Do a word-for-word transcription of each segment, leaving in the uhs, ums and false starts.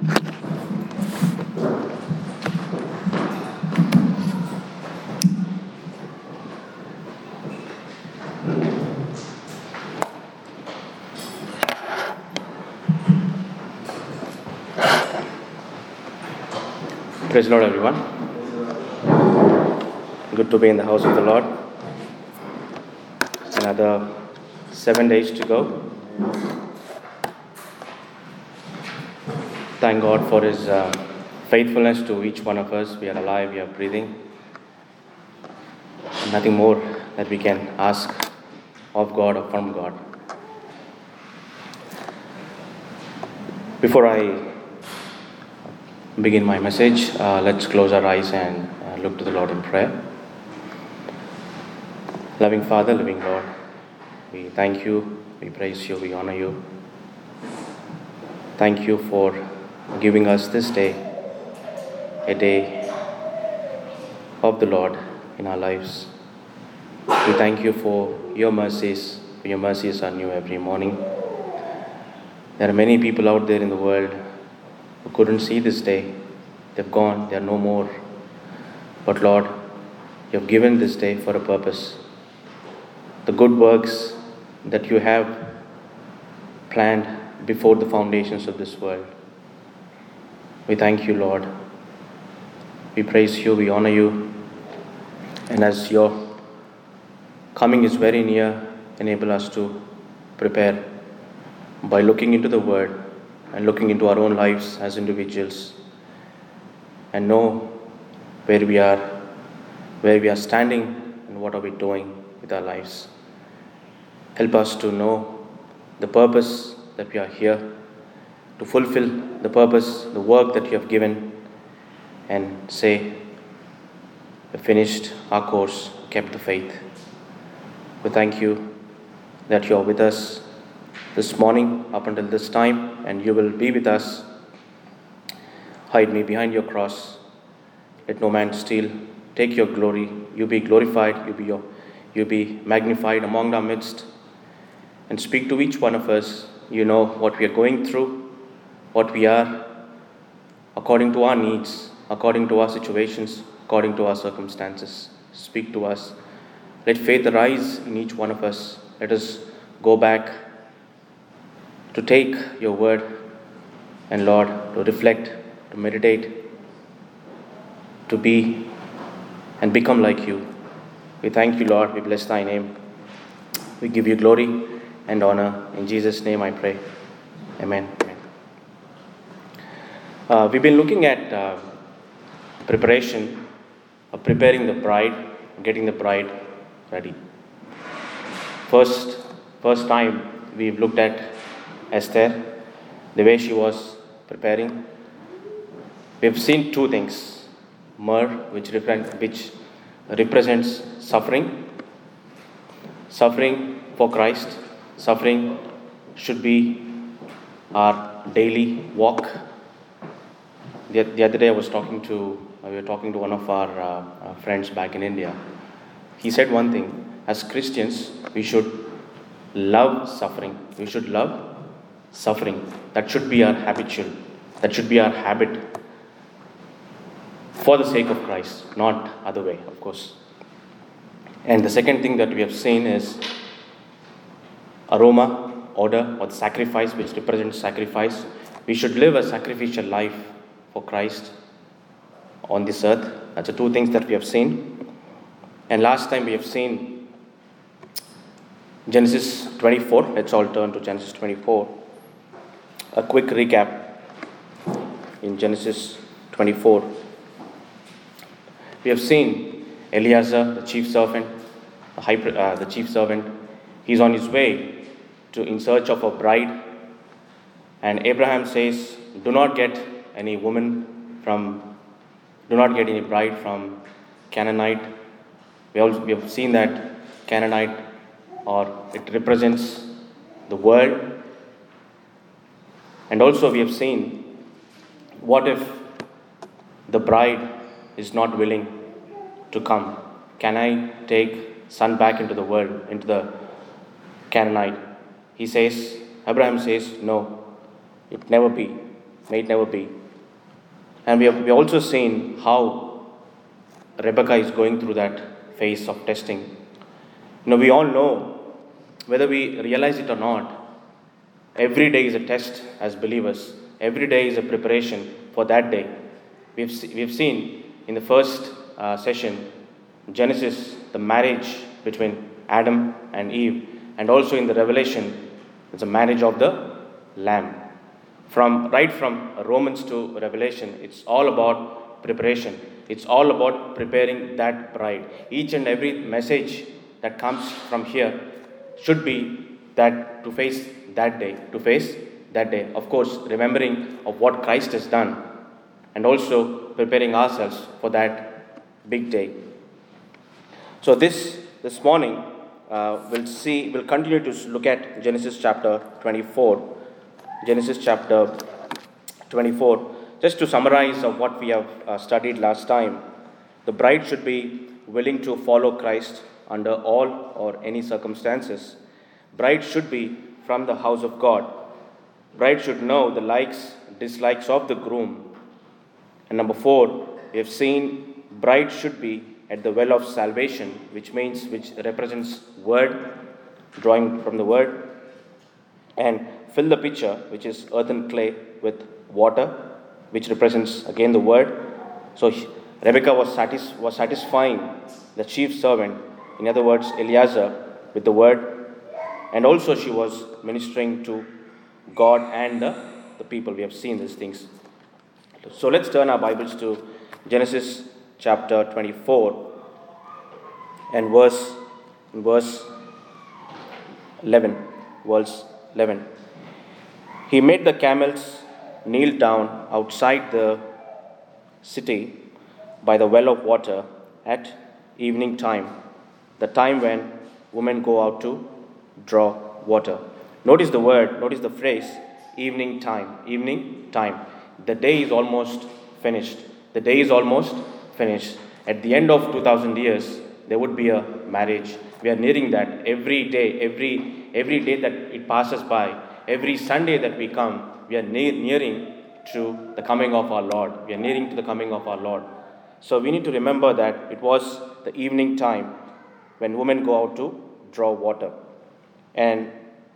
Praise the Lord, everyone. Good to be in the house of the Lord. Another seven days to go. Thank God for His uh, faithfulness to each one of us. We are alive, we are breathing. Nothing more that we can ask of God or from God. Before I begin my message, uh, let's close our eyes and uh, look to the Lord in prayer. Loving Father, living Lord, we thank you, we praise you, we honor you. Thank you for giving us this day, a day of the Lord in our lives. We thank you for your mercies, for your mercies are new every morning. There are many people out there in the world who couldn't see this day. They've gone, they are no more. But Lord, you have given this day for a purpose. The good works that you have planned before the foundations of this world. We thank you, Lord. We praise you, we honor you. And as your coming is very near, enable us to prepare by looking into the Word and looking into our own lives as individuals and know where we are, where we are standing and what are we doing with our lives. Help us to know the purpose that we are here, to fulfill the purpose, the work that you have given, and say, we finished our course, kept the faith. We thank you that you are with us this morning up until this time, and you will be with us. Hide me behind your cross. Let no man steal. Take your glory. You be glorified. You be your, you be magnified among our midst. And speak to each one of us. You know what we are going through, what we are, according to our needs, according to our situations, according to our circumstances. Speak to us. Let faith arise in each one of us. Let us go back to take your word and, Lord, to reflect, to meditate, to be and become like you. We thank you, Lord. We bless thy name. We give you glory and honor. In Jesus' name I pray. Amen. Amen. Uh, we've been looking at uh, preparation, uh, preparing the bride, getting the bride ready. First, first time we've looked at Esther, the way she was preparing. We've seen two things. Myrrh, which, repre- which represents suffering. Suffering for Christ. Suffering should be our daily walk. The, the other day I was talking to, uh, we were talking to one of our uh, uh, friends back in India. He said one thing, as Christians, we should love suffering. We should love suffering. That should be our habitual. That should be our habit for the sake of Christ, not other way, of course. And the second thing that we have seen is aroma, order, or the sacrifice, which represents sacrifice. We should live a sacrificial life for Christ on this earth. That's the two things that we have seen. And last time we have seen Genesis twenty-four. Let's all turn to Genesis twenty-four. A quick recap in Genesis twenty-four. We have seen Eliezer, the chief servant, the, high, uh, the chief servant. He's on his way to in search of a bride. And Abraham says, do not get any woman from, do not get any bride from Canaanite. We, also, we have seen that Canaanite, or it represents the world. And also we have seen, what if the bride is not willing to come? Can I take son back into the world, into the Canaanite? He says, Abraham says, no, it never be. may it never be. And we have we also seen how Rebecca is going through that phase of testing. You know, we all know, whether we realize it or not, every day is a test as believers. Every day is a preparation for that day. We've, we've seen in the first uh, session, Genesis, the marriage between Adam and Eve, and also in the Revelation, it's a marriage of the Lamb. From right from Romans to Revelation, it's all about preparation. It's all about preparing that bride. Each and every message that comes from here should be that to face that day, to face that day. Of course, remembering of what Christ has done, and also preparing ourselves for that big day. So this this morning, uh, we'll see, we'll continue to look at Genesis chapter twenty-four. Genesis chapter twenty-four. Just to summarize of what we have uh, studied last time, the bride should be willing to follow Christ under all or any circumstances. Bride should be from the house of God. Bride should know the likes, dislikes of the groom. And number four, we have seen bride should be at the well of salvation, which means, which represents word, drawing from the word, and fill the pitcher, which is earthen clay, with water, which represents again the word. So Rebecca was, satis- was satisfying the chief servant, in other words, Eliezer, with the word, and also she was ministering to God and the, the people. We have seen these things. So let's turn our Bibles to Genesis chapter twenty-four and verse verse eleven. Verse eleven. He made the camels kneel down outside the city by the well of water at evening time, the time when women go out to draw water. Notice the word, notice the phrase, evening time, evening time. The day is almost finished. The day is almost finished. At the end of two thousand years, there would be a marriage. We are nearing that every day, every every day that it passes by, every Sunday that we come, we are near, nearing to the coming of our Lord. We are nearing to the coming of our Lord. So we need to remember that it was the evening time when women go out to draw water. And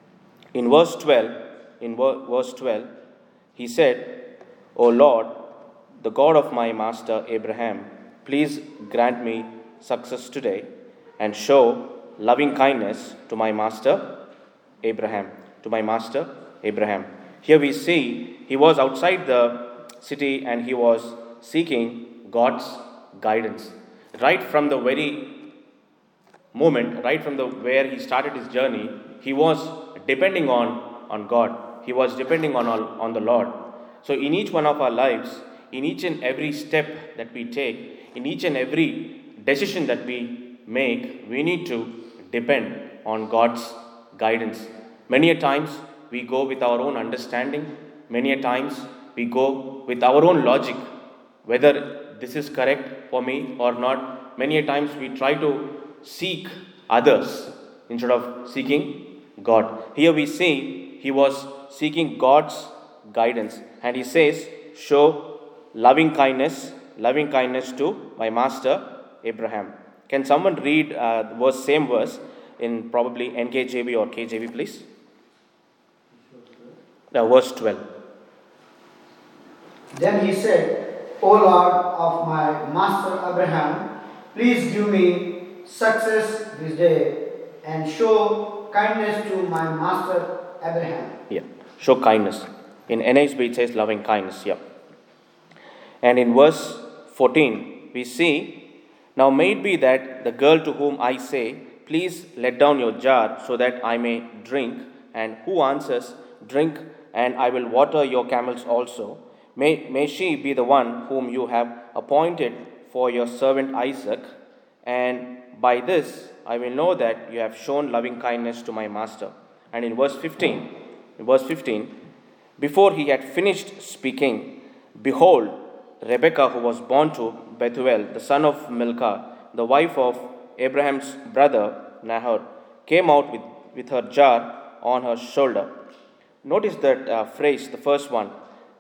in verse twelve, in verse twelve, he said, O Lord, the God of my master Abraham, please grant me success today and show loving kindness to my master Abraham, to my master Abraham. Here we see he was outside the city and he was seeking God's guidance. Right from the very moment, right from the where he started his journey, he was depending on, on God. He was depending on, on the Lord. So in each one of our lives, in each and every step that we take, in each and every decision that we make, we need to depend on God's guidance. Many a times we go with our own understanding. Many a times we go with our own logic, whether this is correct for me or not. Many a times we try to seek others instead of seeking God. Here we see he was seeking God's guidance, and he says, show loving kindness, loving kindness to my master Abraham. Can someone read uh, verse, same verse in probably N K J V or K J V, please? Now, verse twelve. Then he said, O Lord of my master Abraham, please give me success this day and show kindness to my master Abraham. Yeah, show kindness. In N A S B it says loving kindness. Yeah. And in verse fourteen, we see, now may it be that the girl to whom I say, please let down your jar so that I may drink, and who answers, drink, and I will water your camels also. May, may she be the one whom you have appointed for your servant Isaac, and by this I will know that you have shown loving kindness to my master. And in verse fifteen, in verse fifteen, before he had finished speaking, behold, Rebekah, who was born to Bethuel, the son of Milcah, the wife of Abraham's brother Nahor, came out with, with her jar on her shoulder. Notice that uh, phrase, the first one,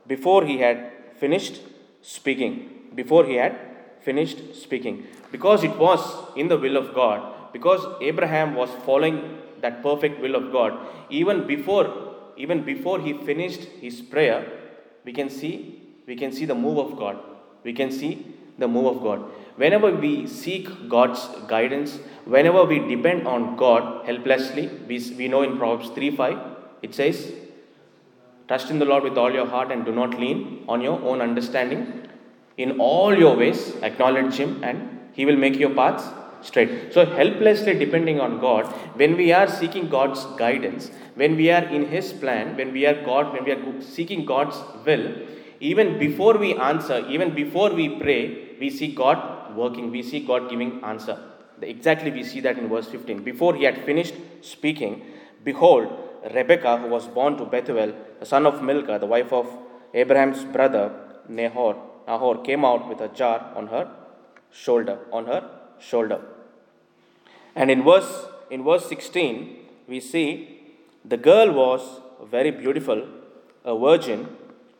before he had finished speaking. Before he had finished speaking. Because it was in the will of God, because Abraham was following that perfect will of God, even before, even before he finished his prayer, we can see, we can see the move of God. We can see the move of God. Whenever we seek God's guidance, whenever we depend on God helplessly, we, we know in Proverbs three five, it says, trust in the Lord with all your heart and do not lean on your own understanding. In all your ways, acknowledge Him and He will make your paths straight. So, helplessly depending on God, when we are seeking God's guidance, when we are in His plan, when we are God, when we are seeking God's will, even before we answer, even before we pray, we see God working. We see God giving answer. Exactly, we see that in verse fifteen. Before he had finished speaking, behold, Rebekah, who was born to Bethuel, the son of Milcah, the wife of Abraham's brother Nahor, Nahor, came out with a jar on her shoulder, on her shoulder. And in verse in verse sixteen, we see the girl was very beautiful, a virgin,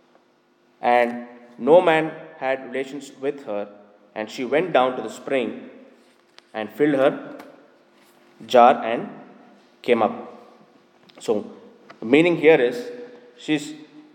and no man had relations with her, and she went down to the spring and filled her jar and came up. So, the meaning here is she's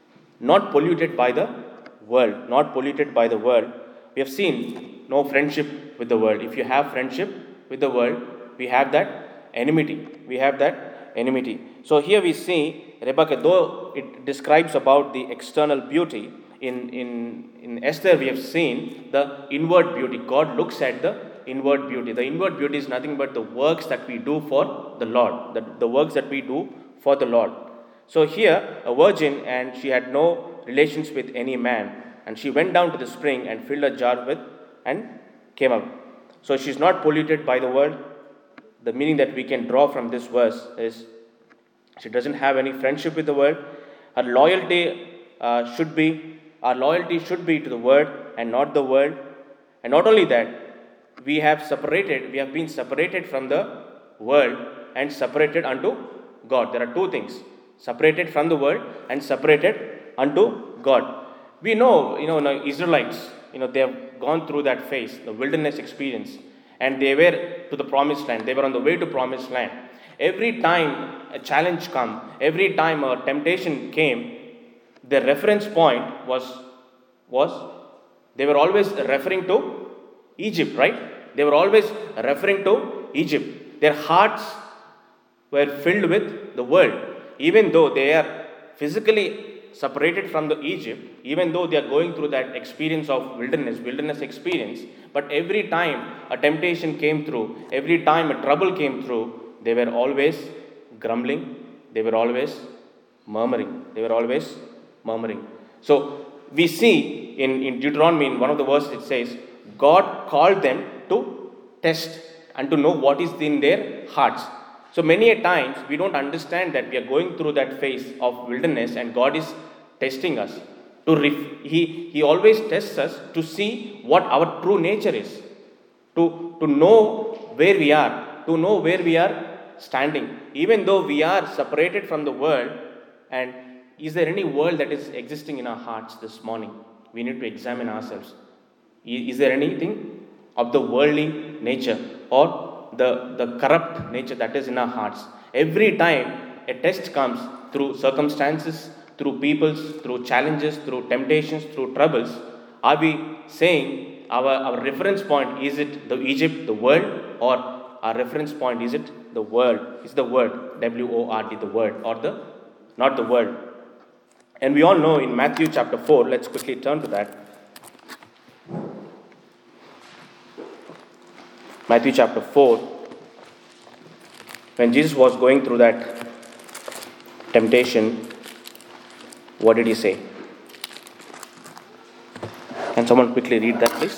not polluted by the world, not polluted by the world. We have seen no friendship with the world. If you have friendship with the world, we have that enmity. We have that enmity. So here we see Rebekah, though it describes about the external beauty, in, in, in Esther we have seen the inward beauty. God looks at the inward beauty. The inward beauty is nothing but the works that we do for the Lord, the, the works that we do for the Lord. So here, a virgin, and she had no relations with any man, and she went down to the spring and filled a jar with and came up. So she is not polluted by the world. The meaning that we can draw from this verse is she doesn't have any friendship with the world. Her loyalty uh, should be, our loyalty should be to the word and not the world. And not only that, we have separated, we have been separated from the world and separated unto God. There are two things: separated from the world and separated unto God. We know, you know, the Israelites, you know, they have gone through that phase, the wilderness experience, and they were to the promised land. They were on the way to promised land. Every time a challenge came, every time a temptation came, the reference point was, was they were always referring to Egypt, right? They were always referring to Egypt. Their hearts were filled with the world. Even though they are physically separated from the Egypt, even though they are going through that experience of wilderness, wilderness experience, but every time a temptation came through, every time a trouble came through, they were always grumbling, they were always murmuring, they were always murmuring. So we see in, in Deuteronomy, in one of the verses it says, God called them to test and to know what is in their hearts. So many a times we don't understand that we are going through that phase of wilderness and God is testing us. To ref- he, he always tests us to see what our true nature is, to, to know where we are, to know where we are standing. Even though we are separated from the world, and is there any world that is existing in our hearts this morning? We need to examine ourselves. Is there anything of the worldly nature or the, the corrupt nature that is in our hearts? Every time a test comes through circumstances, through peoples, through challenges, through temptations, through troubles, are we saying our, our reference point, is it the Egypt, the world, or our reference point, is it the world? Is the word, W O R D, the word, or the, not the world? And we all know in Matthew chapter four, let's quickly turn to that. Matthew chapter four, when Jesus was going through that temptation, what did he say? Can someone quickly read that, please?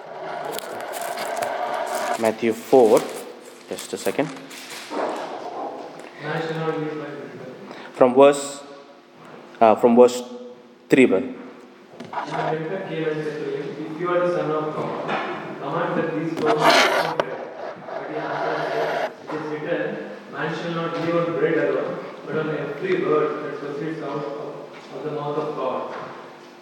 Matthew four, just a second. From verse, uh, from verse three, brother. If you are the Son of God, command that these stones become bread. But he answered, it is written, man shall not live on bread alone, but on every word that proceeds out of, of the mouth of God.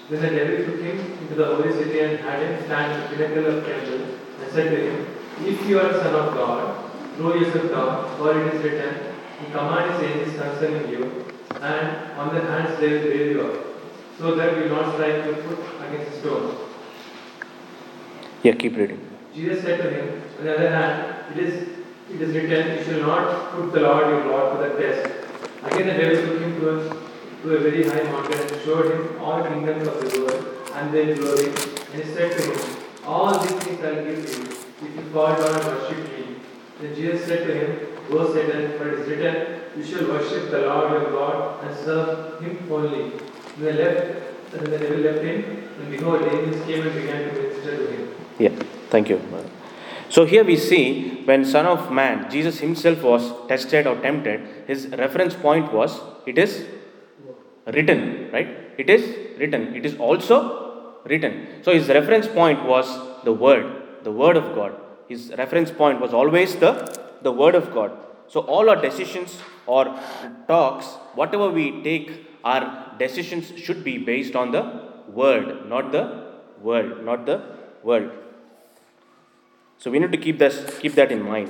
Then the devil took him into the holy city and had him stand at the pinnacle of the temple and said to him, If you are the Son of God, throw yourself down, for it is written, He commanded His angels concerning you, and on their hands they will bear you up, so that you will not strike your foot against a stone. Yeah, keep reading. Jesus said to him, on the other hand, it is it is written, You shall not put the Lord your God to the test. Again the devil took him to a, to a very high mountain and showed him all kingdoms of the world and their glory. And he said to him, All these things I will give you, if you fall down and worship me. Then Jesus said to him, Go Satan, for it is written, You shall worship the Lord your God and serve him only. Then they left, and the devil left him, and behold, angels came and began to minister to him. Yeah, thank you. So here we see when Son of Man, Jesus himself was tested or tempted, his reference point was, it is written, right? It is written. It is also written. So his reference point was the Word, the Word of God. His reference point was always the, the Word of God. So all our decisions or talks, whatever we take, our decisions should be based on the Word, not the world, not the world. So we need to keep this, keep that in mind.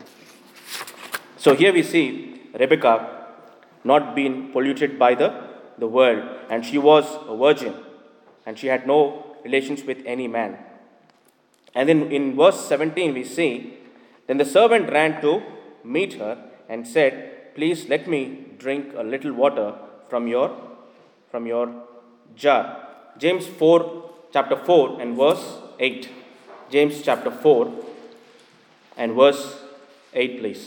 So here we see Rebecca not being polluted by the, the world, and she was a virgin, and she had no relations with any man. And then in verse seventeen we see, then the servant ran to meet her and said, Please let me drink a little water from your from your jar. James four, chapter four and verse eight. James chapter four and verse eight, please.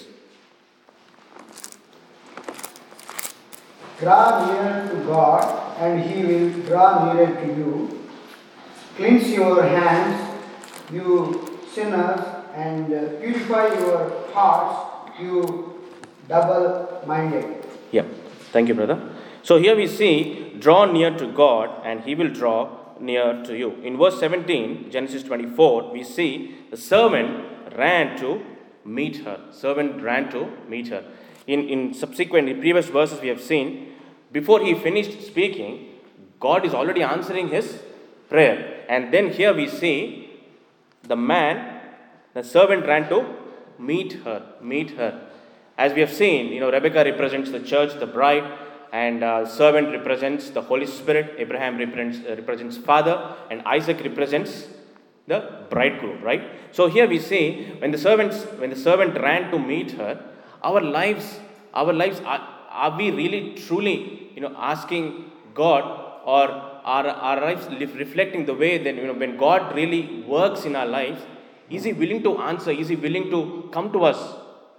Draw near to God, and He will draw nearer to you. Cleanse your hands, you sinners, and purify your hearts, you double-minded. Yeah, thank you, brother. So here we see, draw near to God, and He will draw near to you. In verse seventeen, Genesis twenty-four, we see the servant ran to meet her. Servant ran to meet her. In, in subsequent, in previous verses we have seen, before he finished speaking, God is already answering his prayer. And then here we see the man, the servant ran to meet her, meet her. As we have seen, you know, Rebecca represents the church, the bride, and uh, servant represents the Holy Spirit. Abraham represents, uh, represents father, and Isaac represents the bridegroom, right? So here we see when the servants, when the servant ran to meet her, our lives, our lives are, are we really truly, you know, asking God, or are our lives reflecting the way that, you know, when God really works in our lives, is He willing to answer? Is He willing to come to us?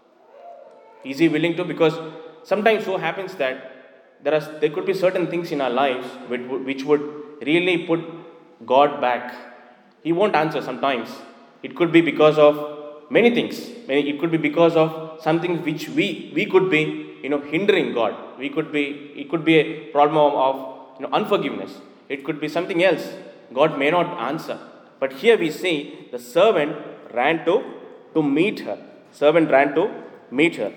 Is He willing to? Because sometimes so happens that there are there could be certain things in our lives which would, which would really put God back. He won't answer sometimes. It could be because of many things. It could be because of something which we we could be, you know, hindering God. We could be. It could be a problem of, of you know unforgiveness. It could be something else. God may not answer. But here we see the servant ran to to meet her. Servant ran to meet her.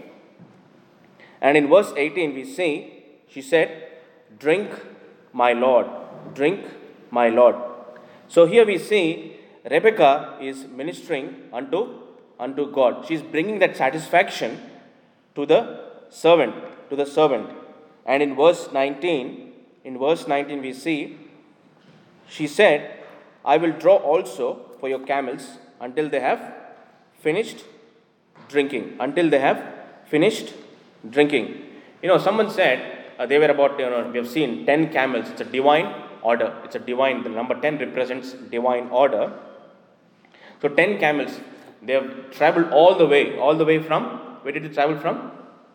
And in verse eighteen we see, she said, Drink, my Lord, drink, my Lord. So here we see Rebecca is ministering unto, unto God. She is bringing that satisfaction to the servant, to the servant. And in verse nineteen, in verse nineteen we see, she said, I will draw also for your camels until they have finished drinking, until they have finished drinking. You know, someone said, uh, they were about, you know, we have seen ten camels. It's a divine order. It's a divine, the number ten represents divine order. So ten camels, they have traveled all the way, all the way from, where did they travel from?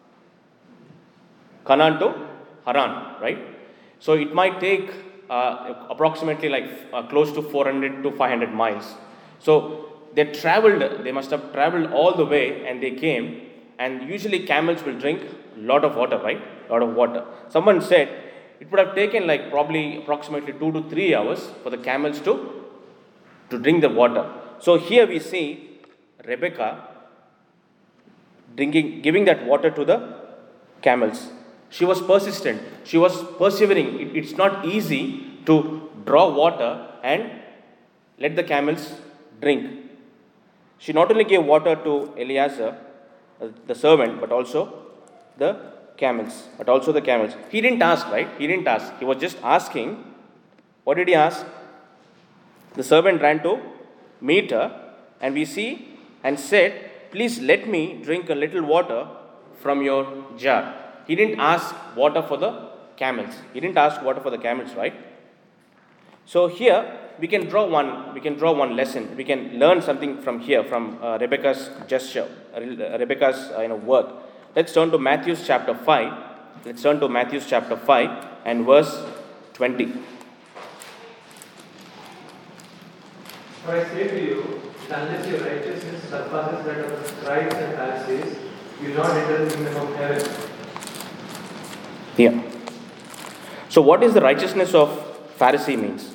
Canaan to Haran, right? So it might take uh, approximately like uh, close to four hundred to five hundred miles. So they traveled, they must have traveled all the way, and they came. And usually camels will drink a lot of water, right? A lot of water. Someone said it would have taken like probably approximately two to three hours for the camels to, to drink the water. So here we see Rebecca drinking, giving that water to the camels. She was persistent. She was persevering. It, it's not easy to draw water and let the camels drink. She not only gave water to Eliezer, uh, the servant, but also the camels. But also the camels. He didn't ask, right? He didn't ask. He was just asking. What did he ask? The servant ran to meet her, and we see and said, "Please let me drink a little water from your jar." He didn't ask water for the camels. He didn't ask water for the camels, right? So here we can draw one. We can draw one lesson. We can learn something from here, from uh, Rebecca's gesture, uh, Rebecca's uh, you know work. Let's turn to Matthew chapter five. Let's turn to Matthew chapter five and verse twenty. For I say to you, that unless your righteousness surpasses that of the scribes and Pharisees, you will not enter the kingdom of heaven. Yeah. So what is the righteousness of Pharisee means?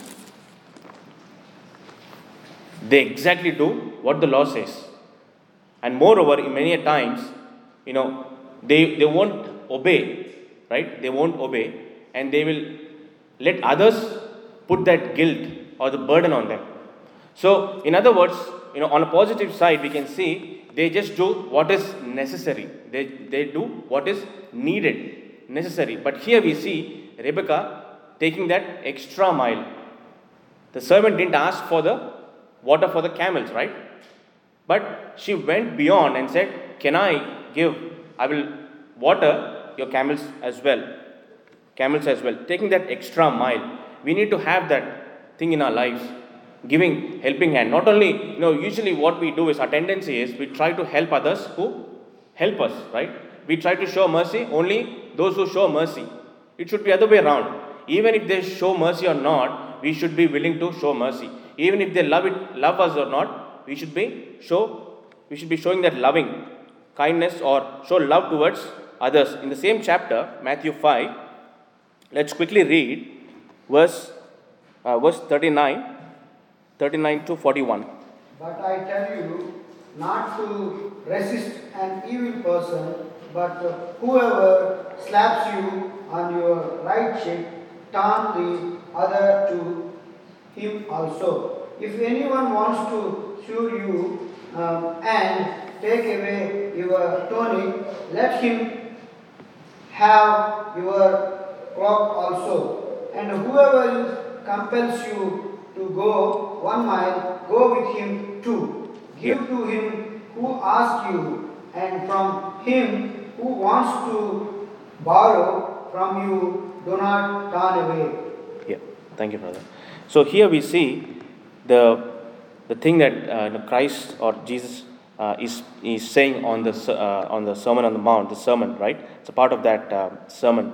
They exactly do what the law says. And moreover, many a times, you know, they, they won't obey, right? They won't obey, and they will let others put that guilt or the burden on them. So, in other words, you know, on a positive side, we can see they just do what is necessary. They, they do what is needed, necessary. But here we see Rebecca taking that extra mile. The servant didn't ask for the water for the camels, right? But she went beyond and said, "Can I give, I will water your camels as well." Camels as well. Taking that extra mile. We need to have that thing in our lives. Giving, helping hand. Not only, you know, usually what we do is, our tendency is, we try to help others who help us, right? We try to show mercy only those who show mercy. It should be other way around. Even if they show mercy or not, we should be willing to show mercy. Even if they love it, love us or not, we should be show, we should be showing that loving kindness or show love towards others. In the same chapter, Matthew five, let's quickly read verse uh, verse thirty-nine, thirty-nine to forty-one. But I tell you not to resist an evil person, but whoever slaps you on your right cheek, turn the other to him also. If anyone wants to sue you um, and take away your tunic, let him have your cloak also. And whoever compels you to go one mile, go with him two. Give Yeah. to him who asks you, and from him who wants to borrow from you, do not turn away. Yeah, thank you, brother. So here we see the the thing that uh, Christ or Jesus uh, is is saying on the uh, on the Sermon on the Mount, the sermon, right? It's a part of that uh, sermon.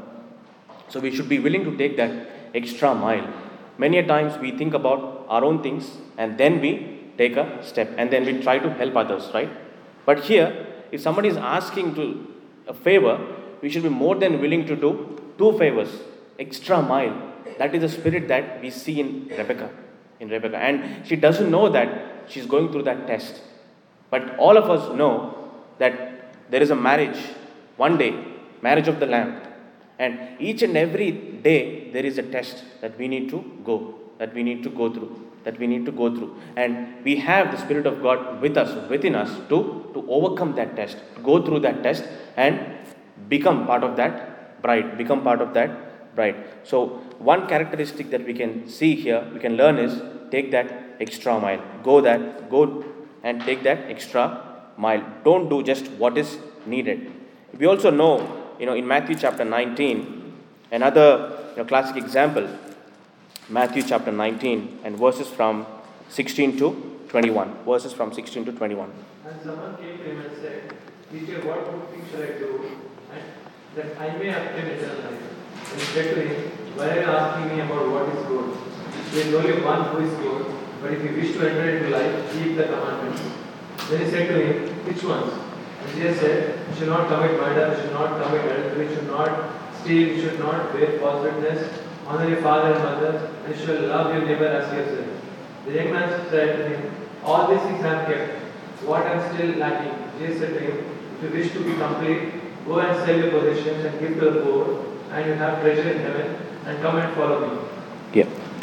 So we should be willing to take that extra mile. Many a times we think about our own things and then we take a step and then we try to help others, right? But here, if somebody is asking to a favor, we should be more than willing to do two favors, extra mile. That is the spirit that we see in Rebecca. In Rebecca. And she doesn't know that she's going through that test. But all of us know that there is a marriage, one day, marriage of the Lamb. And each and every day there is a test that we need to go, that we need to go through, that we need to go through. And we have the Spirit of God with us, within us, to, to overcome that test, go through that test and become part of that bride, become part of that bride. So one characteristic that we can see here, we can learn is take that extra mile. Go that, go and take that extra mile. Don't do just what is needed. We also know, you know, in Matthew chapter nineteen, another you know, classic example, Matthew chapter nineteen and verses from sixteen to twenty-one. Verses from sixteen to twenty-one. And someone came to him and said, "Teacher, what good thing shall I do, and that I may obtain eternal life?" And he said to him, "Why are you asking me about what is good? There is only one who is good, but if you wish to enter into life, keep the commandments." Then he said to him, "Which ones?" And Jesus said, "You should not commit murder, you should not commit adultery, you should not steal, you should not bear false witness, honor your father and mother, and you shall love your neighbor as yourself." The young man said to him, "All these things I have kept. What I am still lacking?" Jesus said to him, "If you wish to be complete, go and sell your possessions and give to the poor, and you have treasure in heaven, and come and follow me." Yeah, thank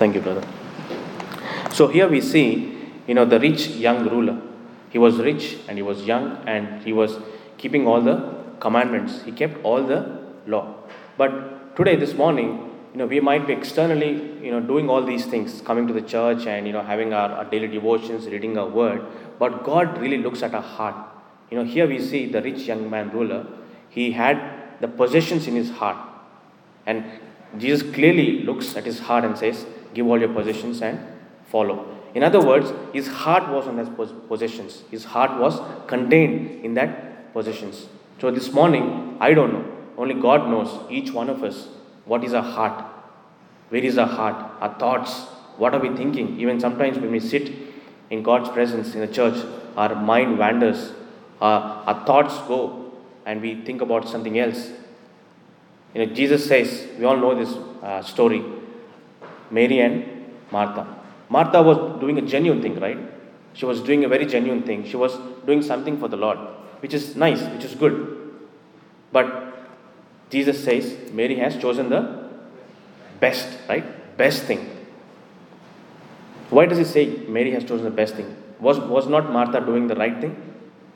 Thank you, brother. So here we see, you know, the rich young ruler. He was rich and he was young and he was keeping all the commandments. He kept all the law. But today, this morning, you know, we might be externally, you know, doing all these things, coming to the church and, you know, having our, our daily devotions, reading our word. But God really looks at our heart. You know, here we see the rich young man ruler. He had the possessions in his heart. And Jesus clearly looks at his heart and says, give all your possessions and follow. In other words, his heart was on his possessions. His heart was contained in that possessions. So this morning, I don't know. Only God knows, each one of us, what is our heart? Where is our heart? Our thoughts? What are we thinking? Even sometimes when we sit in God's presence in the church, our mind wanders. Our, our thoughts go and we think about something else. You know, Jesus says, we all know this uh, story, Mary and Martha. Martha was doing a genuine thing, right? She was doing a very genuine thing. She was doing something for the Lord, which is nice, which is good. But Jesus says, Mary has chosen the best, right? Best thing. Why does he say Mary has chosen the best thing? Was, was not Martha doing the right thing?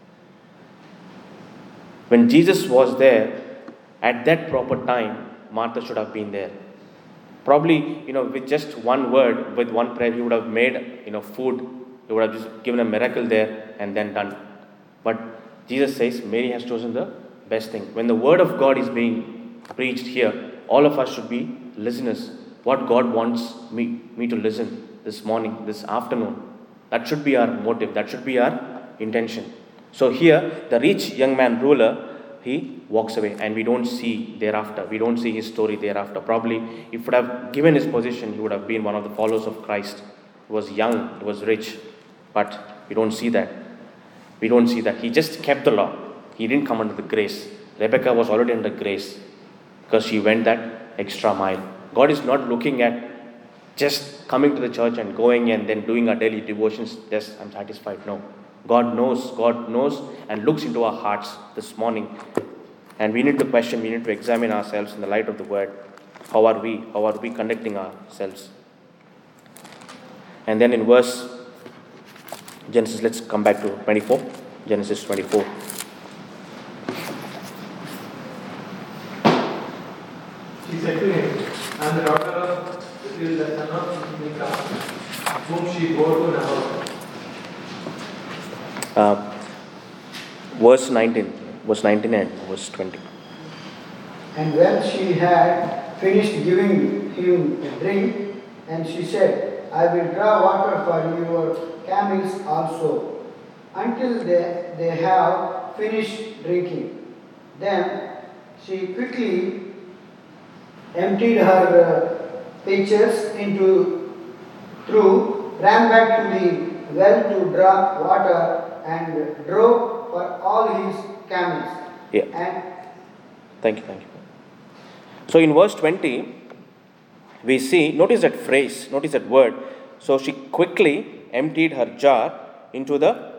When Jesus was there, at that proper time, Martha should have been there. Probably, you know, with just one word, with one prayer, he would have made, you know, food. He would have just given a miracle there and then done. But Jesus says Mary has chosen the best thing. When the word of God is being preached here, all of us should be listeners. What God wants me, me to listen this morning, this afternoon. That should be our motive. That should be our intention. So here, the rich young man ruler, he walks away and we don't see thereafter. We don't see his story thereafter. Probably, if he would have given his position, he would have been one of the followers of Christ. He was young, he was rich, but we don't see that. We don't see that. He just kept the law. He didn't come under the grace. Rebecca was already under grace because she went that extra mile. God is not looking at just coming to the church and going and then doing our daily devotions. Yes, I'm satisfied. No. God knows, God knows and looks into our hearts this morning. And we need to question, we need to examine ourselves in the light of the word. How are we? How are we conducting ourselves? And then in verse Genesis, let's come back to twenty-four. Genesis twenty-four. She said to him, I am the daughter of the son of Milcah, whom she bore to Nahor. Uh, verse nineteen, verse nineteen and verse twenty. And when she had finished giving him a drink, and she said, I will draw water for your camels also, until they, they have finished drinking. Then she quickly emptied her uh, pitchers into through, ran back to the well to draw water, and drove for all his camels. Yeah. And Thank you, thank you. So in verse twenty, we see, notice that phrase, notice that word. So she quickly emptied her jar into the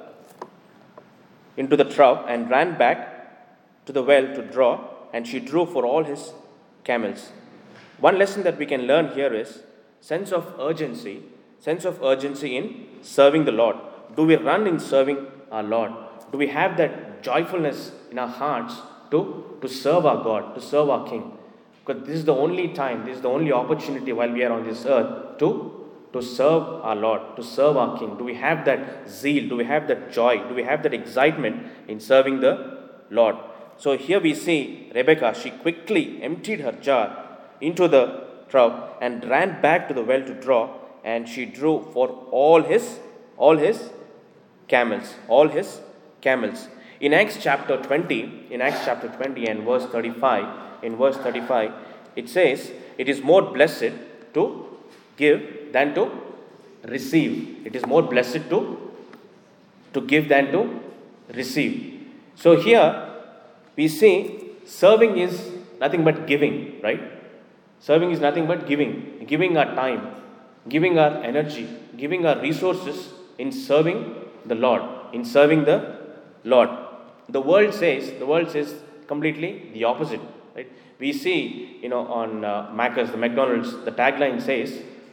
into the trough and ran back to the well to draw, and she drew for all his camels. One lesson that we can learn here is sense of urgency, sense of urgency in serving the Lord. Do we run in serving our Lord? Do we have that joyfulness in our hearts to, to serve our God, to serve our King? Because this is the only time, this is the only opportunity while we are on this earth to, to serve our Lord, to serve our King. Do we have that zeal? Do we have that joy? Do we have that excitement in serving the Lord? So here we see Rebecca, she quickly emptied her jar into the trough and ran back to the well to draw, and she drew for all his, all his camels, all his camels. In Acts chapter twenty, in Acts chapter twenty and verse thirty-five, in verse thirty-five, it says, it is more blessed to give than to receive. It is more blessed to, to give than to receive. So here we see serving is nothing but giving, right? Serving is nothing but giving. Giving our time, giving our energy, giving our resources in serving the Lord, in serving the Lord. The world says, the world says completely the opposite, right? We see, you know, on uh, Macca's, the McDonald's, the tagline says,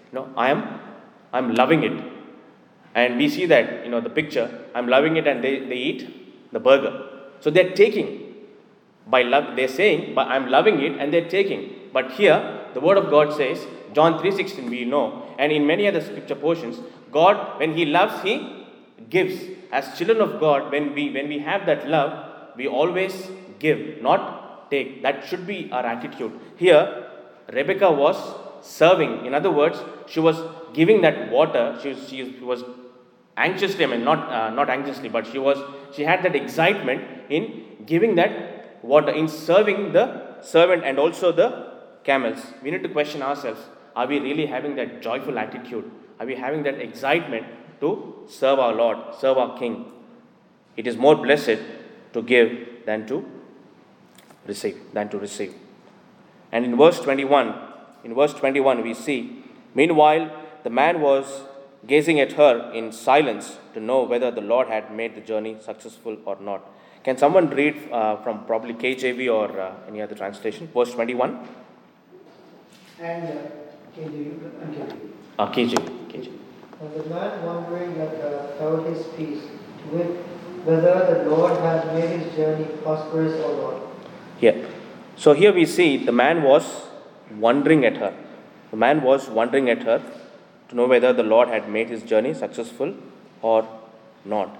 You know, I am, I'm loving it. And we see that, you know, the picture, I'm loving it, and they, they eat the burger. So they're taking, by love, they're saying, but I'm loving it, and they're taking. But here, the word of God says, John three sixteen, we know, and in many other scripture portions, God, when He loves, He gives. As children of God, when we when we have that love, we always give, not take. That should be our attitude. Here, Rebecca was serving. In other words, she was giving that water. She was, she was anxiously, I mean, not uh, not anxiously, but she was she had that excitement in giving that water, in serving the servant and also the camels. We need to question ourselves: are we really having that joyful attitude? Are we having that excitement to serve our Lord, serve our King? It is more blessed to give than to receive, than to receive. And in verse twenty-one, in verse twenty-one, we see, meanwhile, the man was gazing at her in silence to know whether the Lord had made the journey successful or not. Can someone read uh, from probably K J V or uh, any other translation? Verse twenty-one. And uh, K J V. Uh, K J V. K J V. And the man wondering about his peace, with whether the Lord had made his journey prosperous or not. Yeah. So here we see the man was wondering at her. The man was wondering at her to know whether the Lord had made his journey successful or not.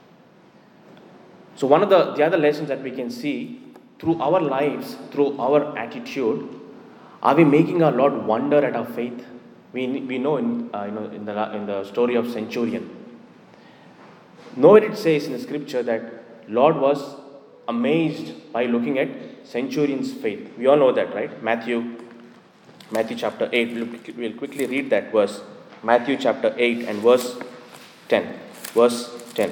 So one of the, the other lessons that we can see through our lives, through our attitude, are we making our Lord wonder at our faith? We, we know in uh, you know in the in the story of centurion. Nowhere it says in the scripture that Lord was amazed by looking at centurion's faith. We all know that, right? Matthew, Matthew chapter eight. We'll, we'll quickly read that verse. Matthew chapter eight and verse ten. Verse ten.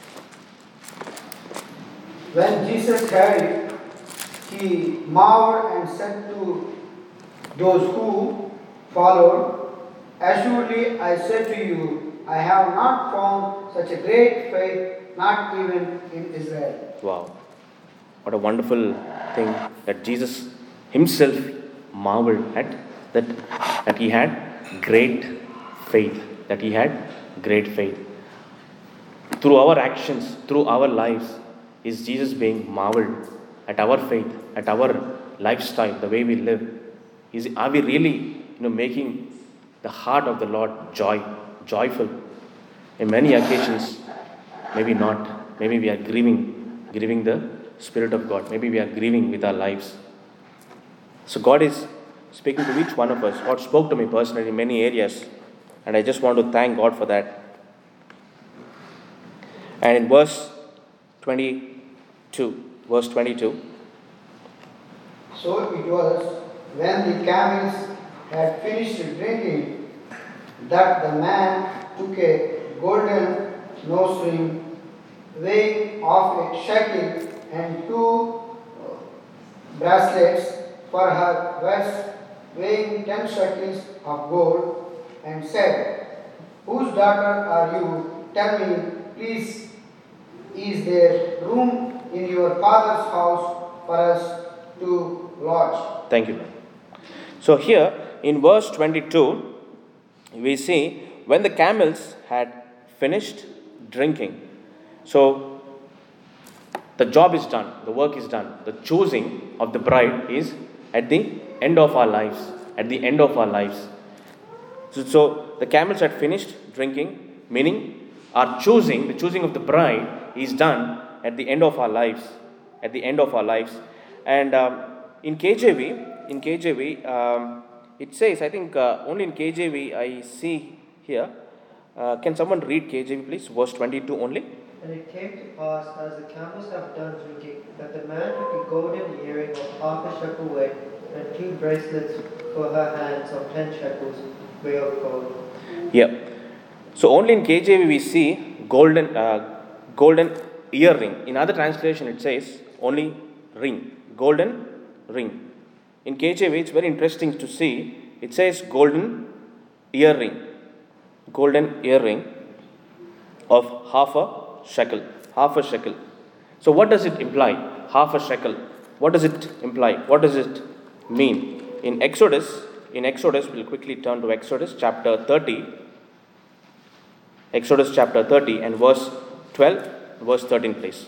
When Jesus heard it, He marveled and said to those who followed, "Assuredly I say to you, I have not found such a great faith, not even in Israel." Wow. What a wonderful thing that Jesus himself marveled at, that, that he had great faith, that he had great faith. Through our actions, through our lives, is Jesus being marveled at our faith, at our lifestyle, the way we live? Is, are we really, you know, making the heart of the Lord joy, joyful? In many occasions, maybe not. Maybe we are grieving, grieving the Spirit of God. Maybe we are grieving with our lives. So God is speaking to each one of us. God spoke to me personally in many areas, and I just want to thank God for that. And in verse twenty-two, verse twenty-two. So it was when the camels had finished drinking that the man took a golden nose ring weighing of a shekel and two bracelets for her waist weighing ten shekels of gold, and said, "Whose daughter are you? Tell me, please, is there room in your father's house for us to lodge?" Thank you. So here in verse twenty-two, we see when the camels had finished drinking. So the job is done, the work is done. The choosing of the bride is at the end of our lives. At the end of our lives. So, so the camels had finished drinking, meaning our choosing, the choosing of the bride is done at the end of our lives. At the end of our lives. And um, in K J V, in K J V, um, it says, I think uh, only in K J V I see here. Uh, can someone read K J V, please? Verse twenty-two only. And it came to pass, as the camels have done drinking, that the man took a golden earring of half a shekel weight, and two bracelets for her hands of ten shekels weight of gold. Yeah. So only in K J V we see golden, uh, golden earring. In other translation it says only ring, golden ring. In K J V it's very interesting to see. It says golden earring, golden earring of half a shekel, half a shekel. So what does it imply? Half a shekel. What does it imply? What does it mean? In Exodus in Exodus, we'll quickly turn to Exodus chapter thirty. Exodus chapter thirty and verse twelve, verse thirteen, please.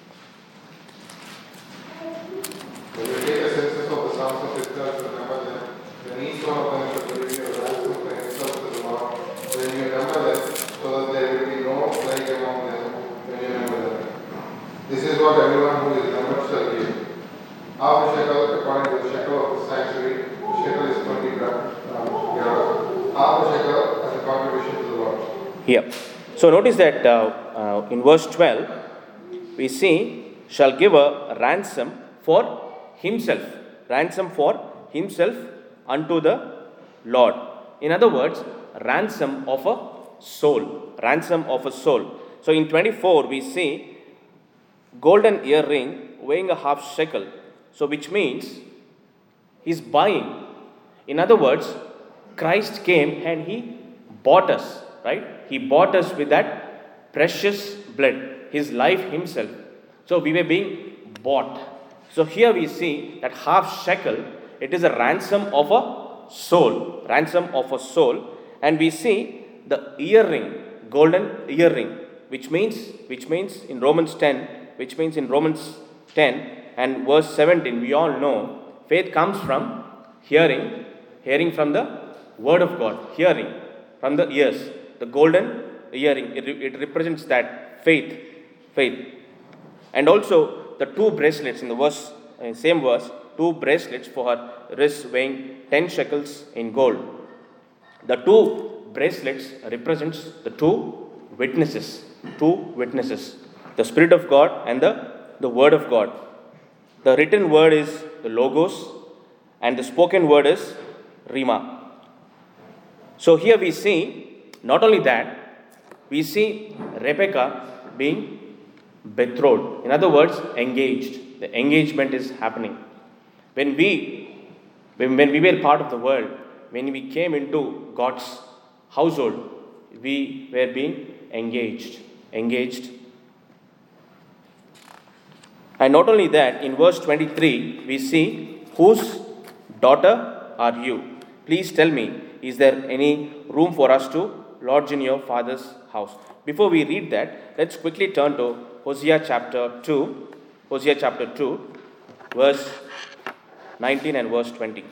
When you take a census of the sons of Israel to number them, then each one of them shall bring a ransom for himself to the Lord. When you number them, so that there will be no plague among them when you number them. This is what everyone who is numbered shall give. Half a shekel according to the shekel of the sanctuary. The shekel is twenty grams. Half a shekel as a contribution to the Lord. Here. So notice that uh, uh, in verse twelve, we see, shall give a ransom for himself. Ransom for himself unto the Lord. In other words, ransom of a soul. Ransom of a soul. So in twenty-four, we see golden earring weighing a half shekel. So which means he's buying. In other words, Christ came and he bought us, right? He bought us with that precious blood, his life himself. So we were being bought. So here we see that half shekel, it is a ransom of a soul. Ransom of a soul. And we see the earring, golden earring, which means, which means in Romans ten, which means in Romans ten and verse seventeen, we all know faith comes from hearing, hearing from the word of God, hearing from the ears. The golden earring, it, it represents that faith, faith. And also the two bracelets in the verse, uh, same verse, two bracelets for her wrist weighing ten shekels in gold. The two bracelets represents the two witnesses, two witnesses, the Spirit of God and the, the Word of God. The written word is the Logos and the spoken word is Rima. So here we see, not only that, we see Rebecca being betrothed. In other words, engaged. The engagement is happening. When we, when, when we were part of the world, when we came into God's household, we were being engaged. Engaged. And not only that, in verse twenty-three, we see, whose daughter are you? Please tell me, is there any room for us to lodge in your father's house? Before we read that, let's quickly turn to Hosea chapter two. Hosea chapter two, verse nineteen and verse twenty.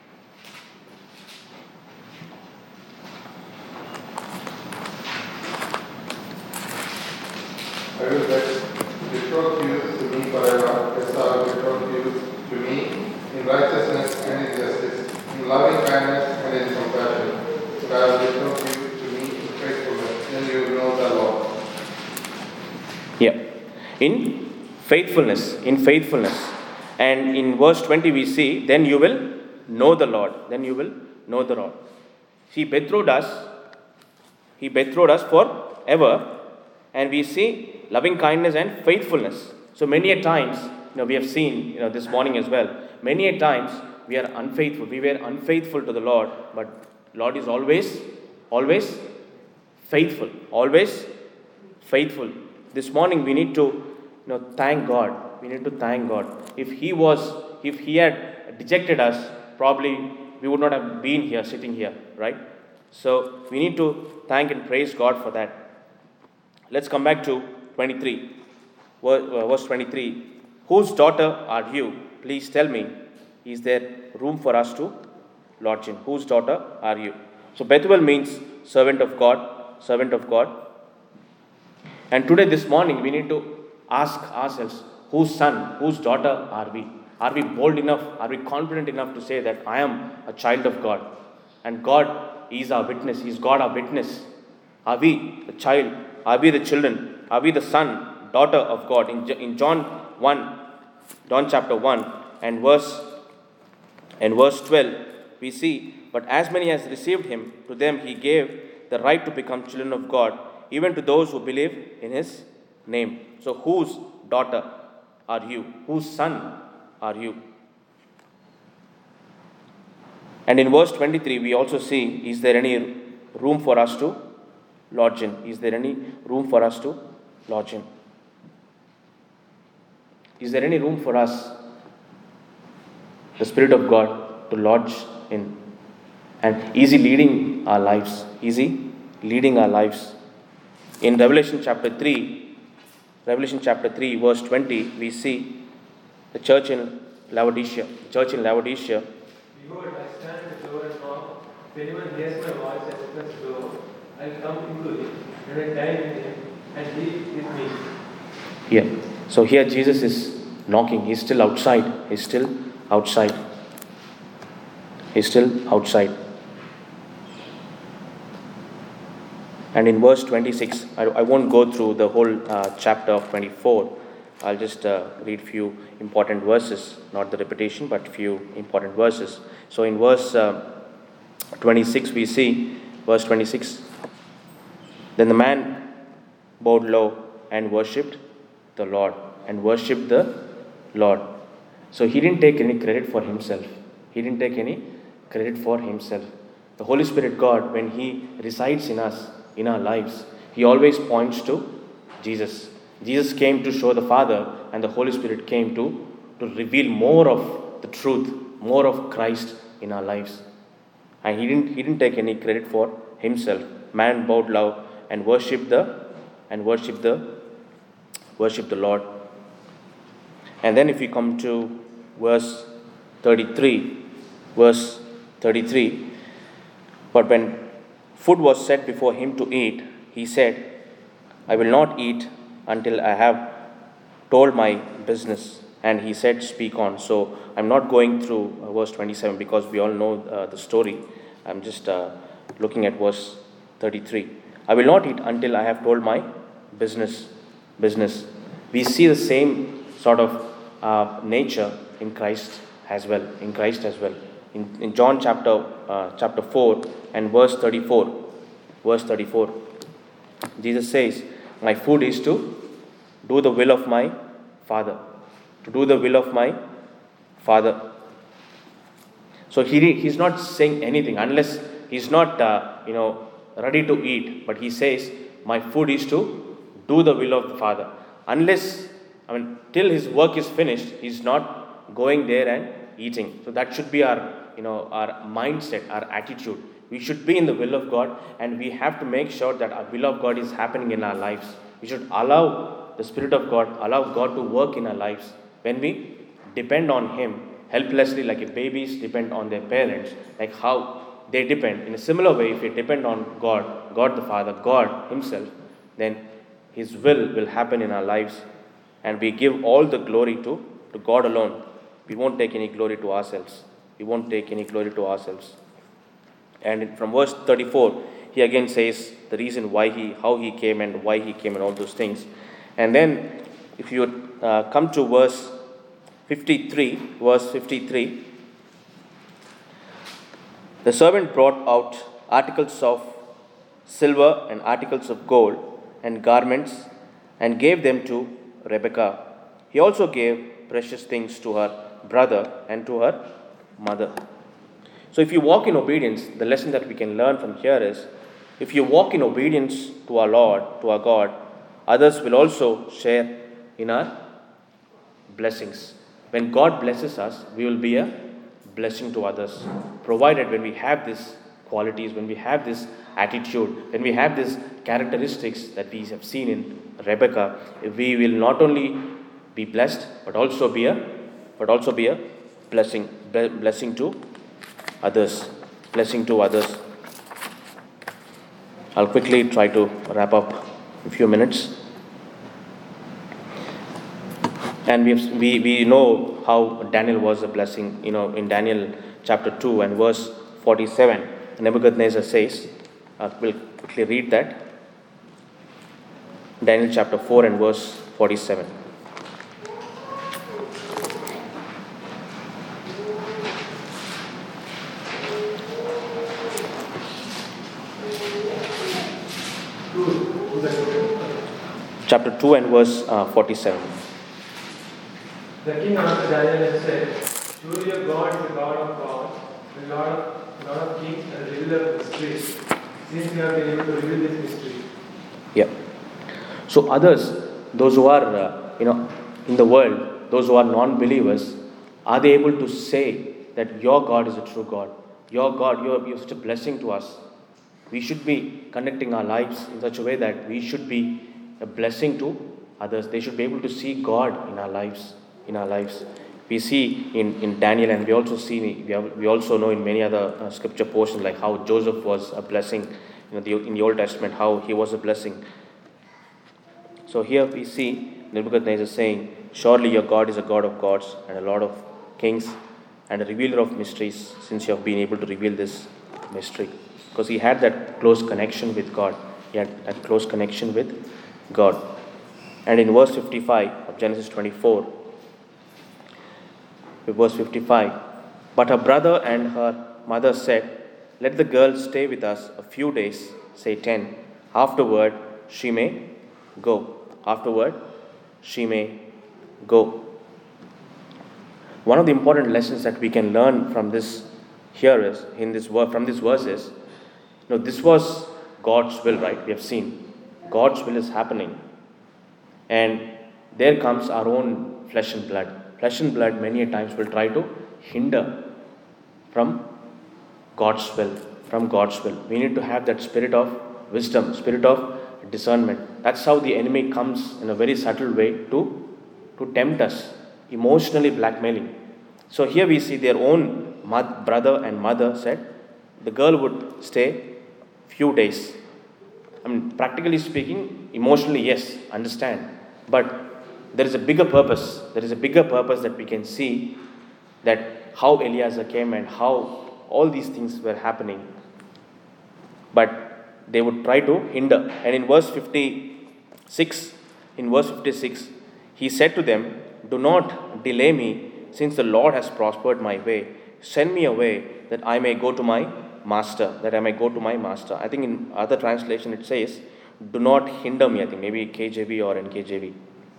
I will betroth you to me forever, as I will betroth you to me in righteousness and in justice, in loving kindness and in compassion. But I will betroth you to me in faithfulness, then you will know the Lord. Yeah. In faithfulness, in faithfulness. And in verse twenty we see, then you will know the Lord. Then you will know the Lord. He betrothed us. He betrothed us forever. And we see loving kindness and faithfulness. So many a times, you know, we have seen, you know, this morning as well, many a times we are unfaithful. We were unfaithful to the Lord, but Lord is always, always faithful. Always faithful. This morning we need to, you know, thank God. We need to thank God. If He was, if He had dejected us, probably we would not have been here, sitting here, right? So we need to thank and praise God for that. Let's come back to twenty-three, verse twenty-three. Whose daughter are you? Please tell me, is there room for us to lodge in? Whose daughter are you? So Bethuel means servant of God, servant of God. And today, this morning, we need to ask ourselves, whose son, whose daughter are we? Are we bold enough? Are we confident enough to say that I am a child of God? And God is our witness. He is God our witness. Are we the child? Are we the children? Are we the son, daughter of God? In, in John one, John chapter one and verse and verse twelve, we see, but as many as received him, to them he gave the right to become children of God, even to those who believe in his name. So whose daughter are you? Whose son are you? And in verse twenty-three, we also see, is there any room for us to lodge in? Is there any room for us to lodge in? Is there any room for us, the Spirit of God, to lodge in? And is He leading our lives? Is He leading our lives? In Revelation chapter three, Revelation chapter three, verse twenty, we see the church in Laodicea. The church in Laodicea. Behold, I stand at the door and knock. If anyone hears my voice and opens the door, I will come into him, and I dine with him, and he with me. Yeah. So here Jesus is knocking. He's still outside. He's still outside. He's still outside. And in verse twenty-six, I, I won't go through the whole uh, chapter of twenty-four. I'll just uh, read few important verses, not the repetition, but few important verses. So in verse uh, twenty-six, we see, verse twenty-six, then the man bowed low and worshipped the Lord, and worshipped the Lord. So he didn't take any credit for himself. He didn't take any credit for himself. The Holy Spirit God, when He resides in us, in our lives, He always points to Jesus. Jesus came to show the Father, and the Holy Spirit came to, to reveal more of the truth, more of Christ in our lives. And he didn't he didn't take any credit for himself. Man bowed low and worshipped the and worshipped the worshipped the Lord. And then if we come to verse thirty-three, verse thirty-three, but when food was set before him to eat, he said, I will not eat until I have told my business. And he said, speak on. So I'm not going through uh, verse twenty-seven because we all know uh, the story. I'm just uh, looking at verse thirty-three. I will not eat until I have told my business. Business. We see the same sort of uh, nature in Christ as well. In Christ as well. In, in John chapter uh, chapter four and verse thirty-four. Verse thirty-four. Jesus says, my food is to do the will of my Father. To do the will of my Father. So he he's not saying anything unless he's not uh, you know ready to eat. But he says, my food is to do the will of the Father. Unless, I mean, till his work is finished, he's not going there and eating. So that should be our you know our mindset, our attitude. We should be in the will of God, and we have to make sure that our will of God is happening in our lives. We should allow the Spirit of God, allow God to work in our lives. When we depend on Him helplessly, like if babies depend on their parents, like how they depend. In a similar way, if we depend on God, God the Father, God Himself, then His will will happen in our lives. And we give all the glory to, to God alone. We won't take any glory to ourselves. We won't take any glory to ourselves. And from verse thirty-four, he again says the reason why he, how he came and why he came and all those things. And then if you uh, come to verse fifty-three, verse fifty-three, the servant brought out articles of silver and articles of gold and garments and gave them to Rebekah. He also gave precious things to her brother and to her mother. So if you walk in obedience, the lesson that we can learn from here is, if you walk in obedience to our Lord, to our God, others will also share in our blessings. When God blesses us, we will be a blessing to others. Provided when we have these qualities, when we have this attitude, when we have these characteristics that we have seen in Rebekah, we will not only be blessed, but also be a, but also be a blessing, blessing to others, blessing to others. I'll quickly try to wrap up in a few minutes. And we, have, we we know how Daniel was a blessing. You know, in Daniel chapter two and verse forty-seven, Nebuchadnezzar says, uh, we'll quickly read that. Daniel chapter four and verse forty-seven. Chapter two and verse uh, forty-seven. The king answered Daniel and said, surely your God is the God of gods, the Lord of, Lord of kings, and the revealer of mysteries, since you have been able to reveal this mystery. Yeah. So others, those who are, uh, you know, in the world, those who are non-believers, are they able to say that your God is a true God? Your God, you're, you're such a blessing to us. We should be conducting our lives in such a way that we should be a blessing to others. They should be able to see God in our lives. In our lives, we see in, in Daniel, and we also see we, have, we also know in many other uh, scripture portions, like how Joseph was a blessing. You know, the, in the Old Testament, how he was a blessing. So here we see Nebuchadnezzar saying, "Surely your God is a God of gods and a Lord of kings and a revealer of mysteries, since you have been able to reveal this mystery." Because he had that close connection with God. He had that close connection with God. And in verse fifty-five of Genesis twenty-four, verse fifty-five, "But her brother and her mother said, 'Let the girl stay with us a few days, say ten. Afterward, she may go.'" Afterward, she may go. One of the important lessons that we can learn from this here is, in this from this verse is, you know, this was God's will, right? We have seen God's will is happening, and there comes our own flesh and blood. Flesh and blood many a times will try to hinder from God's will, from God's will. We need to have that spirit of wisdom, spirit of discernment. That's how the enemy comes in a very subtle way to, to tempt us, emotionally blackmailing. So here we see their own mother, brother and mother said the girl would stay few days. I mean, practically speaking, emotionally, yes, understand. But there is a bigger purpose. There is a bigger purpose that we can see, that how Eliezer came and how all these things were happening. But they would try to hinder. And in verse fifty-six, in verse fifty-six, he said to them, "Do not delay me, since the Lord has prospered my way. Send me away, that I may go to my master, that I may go to my master." I think in other translation it says, "Do not hinder me." I think maybe K J V or N K J V.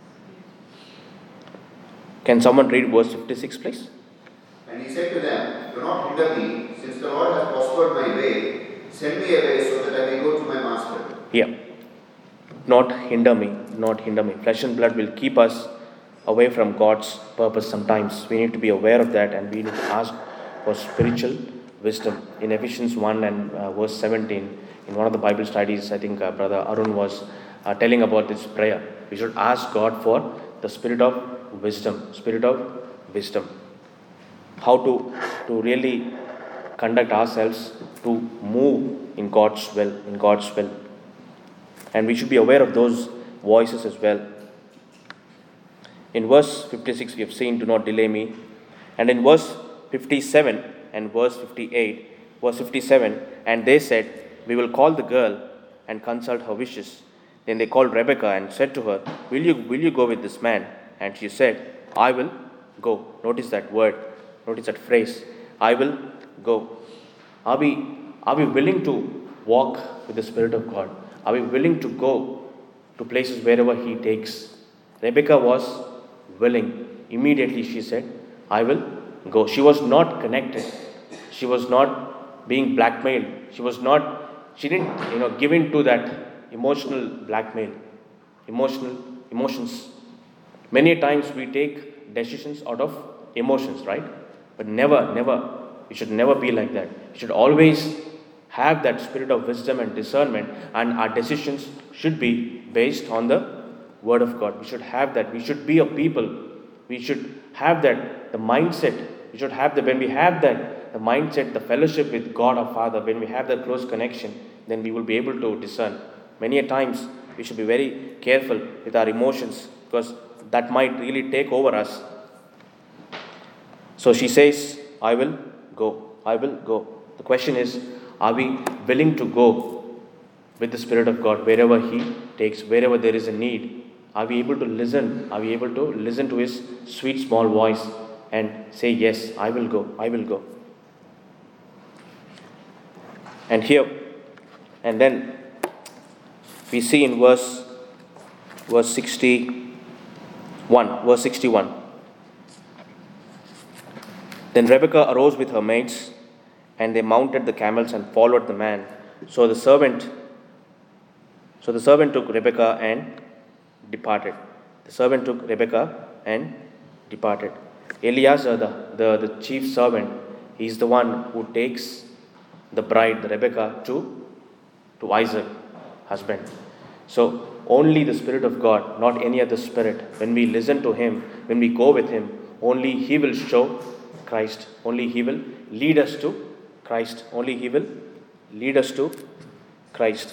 Can someone read verse fifty-six, please? "And he said to them, 'Do not hinder me, since the Lord has prospered my way. Send me away, so that I may go to my master.'" Yeah. Not hinder me, not hinder me. Flesh and blood will keep us away from God's purpose sometimes. We need to be aware of that, and we need to ask for spiritual wisdom. In Ephesians one and uh, verse seventeen, in one of the Bible studies, I think uh, Brother Arun was uh, telling about this prayer. We should ask God for the spirit of wisdom, spirit of wisdom. How to, to really conduct ourselves to move in God's will, in God's will. And we should be aware of those voices as well. In verse fifty-six, we have seen, "Do not delay me." And in verse fifty-seven and verse fifty-eight, verse fifty-seven, "And they said, 'We will call the girl and consult her wishes.' Then they called Rebekah and said to her, 'Will you, will you go with this man?' And she said, 'I will go.'" Notice that word, notice that phrase, "I will go." Are we, are we willing to walk with the Spirit of God? Are we willing to go to places wherever He takes? Rebekah was willing. Immediately she said, "I will go." She was not connected. She was not being blackmailed. She was not, she didn't, you know, give in to that emotional blackmail, emotional emotions. Many times we take decisions out of emotions, right? But never, never, we should never be like that. We should always have that spirit of wisdom and discernment, and our decisions should be based on the Word of God. We should have that. We should be a people. We should have that, the mindset. We should have the, when we have that, the mindset, the fellowship with God our Father, when we have that close connection, then we will be able to discern. Many a times, we should be very careful with our emotions, because that might really take over us. So she says, "I will go. I will go." The question is, are we willing to go with the Spirit of God wherever He takes, wherever there is a need? Are we able to listen? Are we able to listen to His sweet small voice and say, "Yes, I will go. I will go." And here, and then we see in verse verse sixty-one, verse sixty-one. Then Rebekah arose with her maids, and they mounted the camels and followed the man. So the servant, so the servant took Rebekah and departed. The servant took Rebekah and departed. Eliezer, the, the, the chief servant, He is the one who takes the bride, the Rebecca, to, to Isaac, husband. So only the Spirit of God, not any other spirit. When we listen to Him, when we go with Him, only He will show Christ. Only He will lead us to Christ. Only He will lead us to Christ.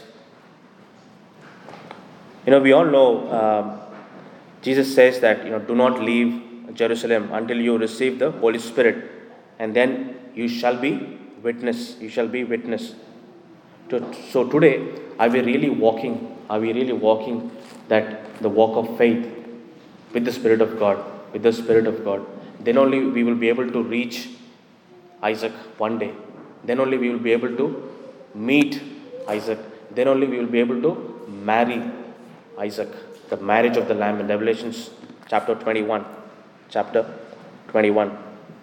You know, we all know um, Jesus says that, you know, do not leave Jerusalem until you receive the Holy Spirit, and then you shall be witness. You shall be witness. To, so today, are we really walking? Are we really walking that the walk of faith with the Spirit of God? With the Spirit of God. Then only we will be able to reach Isaac one day. Then only we will be able to meet Isaac. Then only we will be able to marry Isaac. The marriage of the Lamb in Revelations chapter twenty-one. Chapter twenty-one.